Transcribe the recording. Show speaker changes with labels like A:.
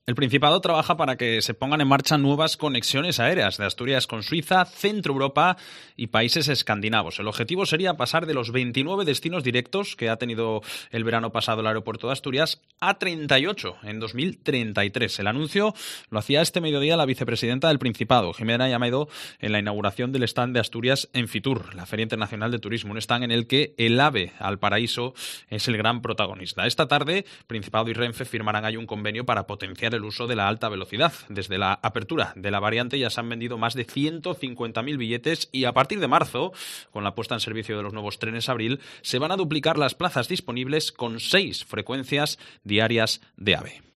A: El Principado trabaja para que se pongan en marcha nuevas conexiones aéreas de Asturias con Suiza, Centro Europa y países escandinavos. El objetivo sería pasar de los 29 destinos directos que ha tenido el verano pasado el aeropuerto de Asturias a 38 en 2033. El anuncio lo hacía este mediodía la vicepresidenta del Principado, Jimena Llamedo, en la inauguración del stand de Asturias en Fitur, la Feria Internacional de Turismo, un stand en el que el AVE al paraíso es el gran protagonista. Esta tarde, Principado y Renfe firmarán ahí un convenio para potenciar el uso de la alta velocidad. Desde la apertura de la variante ya se han vendido más de 150.000 billetes y a partir de marzo, con la puesta en servicio de los nuevos trenes Abril, se van a duplicar las plazas disponibles con 6 frecuencias diarias de AVE.